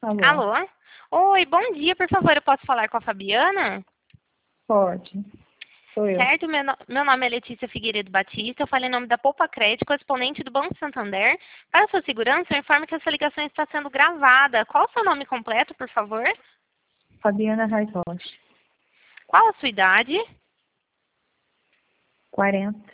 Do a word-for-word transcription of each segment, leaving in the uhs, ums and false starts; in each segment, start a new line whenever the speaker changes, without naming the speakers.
Alô?
Alô? Oi, bom dia, por favor, eu posso falar com a Fabiana?
Pode. Sou eu.
Certo, meu, no- meu nome é Letícia Figueiredo Batista, eu falo em nome da Poupa Crédito, correspondente do Banco Santander. Para sua segurança, eu informo que essa ligação está sendo gravada. Qual o seu nome completo, por favor?
Fabiana Raizoshi.
Qual a sua idade?
quarenta.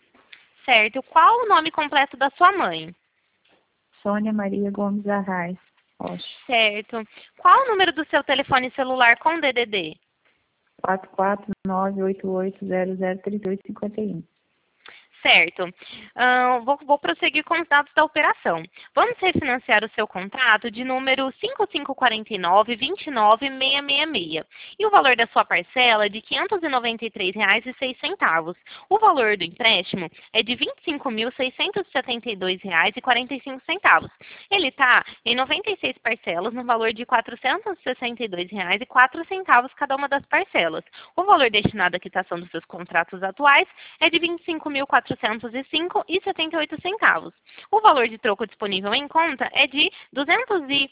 Certo, qual o nome completo da sua mãe?
Sônia Maria Gomes Arraes Rocha.
Certo. Qual o número do seu telefone celular com D D D?
quatro quatro nove oito oito zero zero três oito cinco um.
Certo. Ahn, vou, vou prosseguir com os dados da operação. Vamos refinanciar o seu contrato de número cinco cinco quatro nove, dois nove seis seis seis. E o valor da sua parcela é de quinhentos e noventa e três reais e seis centavos. O valor do empréstimo é de vinte e cinco mil, seiscentos e setenta e dois reais e quarenta e cinco centavos. Ele está em noventa e seis parcelas no valor de quatrocentos e sessenta e dois reais e quatro centavos cada uma das parcelas. O valor destinado à quitação dos seus contratos atuais é de vinte e cinco mil, quatrocentos e cinco reais e setenta e oito centavos. O valor de troco disponível em conta é de duzentos e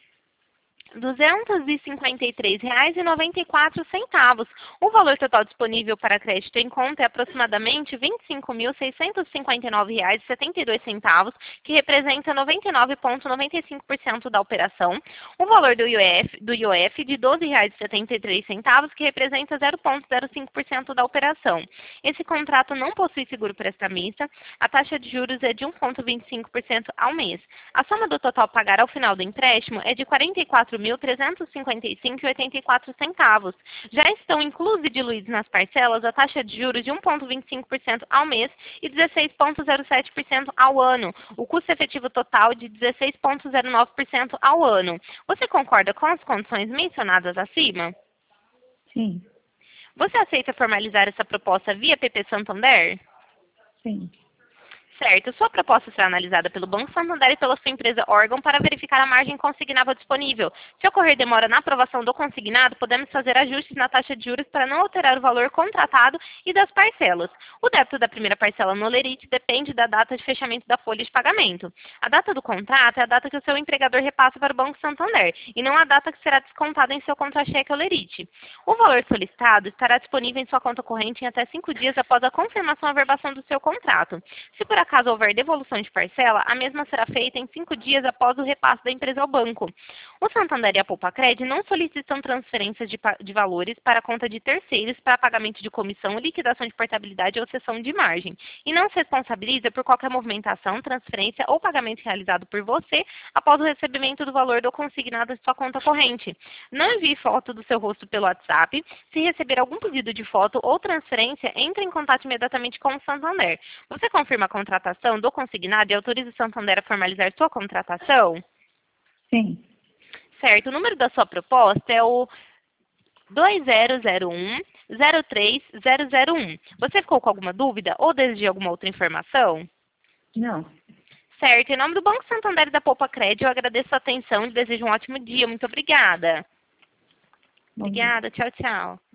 duzentos e cinquenta e três reais e noventa e quatro centavos. O valor total disponível para crédito em conta é aproximadamente vinte e cinco mil, seiscentos e cinquenta e nove reais e setenta e dois centavos, que representa noventa e nove vírgula noventa e cinco por cento da operação. O valor do I O F, do I O F de doze reais e setenta e três centavos, que representa zero vírgula zero cinco por cento da operação. Esse contrato não possui seguro prestamista. A taxa de juros é de um vírgula vinte e cinco por cento ao mês. A soma do total a pagar ao final do empréstimo é de quarenta e quatro mil, trezentos e cinquenta e cinco reais e oitenta e quatro centavos. Já estão inclusos e diluídos nas parcelas a taxa de juros de um vírgula vinte e cinco por cento ao mês e dezesseis vírgula zero sete por cento ao ano. O custo efetivo total de dezesseis vírgula zero nove por cento ao ano. Você concorda com as condições mencionadas acima?
Sim.
Você aceita formalizar essa proposta via P P Santander?
Sim.
Certo. Sua proposta será analisada pelo Banco Santander e pela sua empresa órgão para verificar a margem consignável disponível. Se ocorrer demora na aprovação do consignado, podemos fazer ajustes na taxa de juros para não alterar o valor contratado e das parcelas. O débito da primeira parcela no Lerite depende da data de fechamento da folha de pagamento. A data do contrato é a data que o seu empregador repassa para o Banco Santander e não a data que será descontada em seu contra-cheque ou Lerite. O valor solicitado estará disponível em sua conta corrente em até cinco dias após a confirmação e averbação do seu contrato. Se por caso houver devolução de parcela, a mesma será feita em cinco dias após o repasse da empresa ao banco. O Santander e a Poupa Cred não solicitam transferências de, de valores para a conta de terceiros para pagamento de comissão, liquidação de portabilidade ou cessão de margem. E não se responsabiliza por qualquer movimentação, transferência ou pagamento realizado por você após o recebimento do valor do consignado em sua conta corrente. Não envie foto do seu rosto pelo WhatsApp. Se receber algum pedido de foto ou transferência, entre em contato imediatamente com o Santander. Você confirma a contratação do consignado e autoriza o Santander a formalizar sua contratação?
Sim.
Certo. O número da sua proposta é o dois zero zero um, zero três zero zero um. Você ficou com alguma dúvida ou deseja alguma outra informação?
Não.
Certo. Em nome do Banco Santander e da Poupa Cred, eu agradeço a atenção e desejo um ótimo dia. Muito obrigada.
Bom dia.
Obrigada. Tchau, tchau.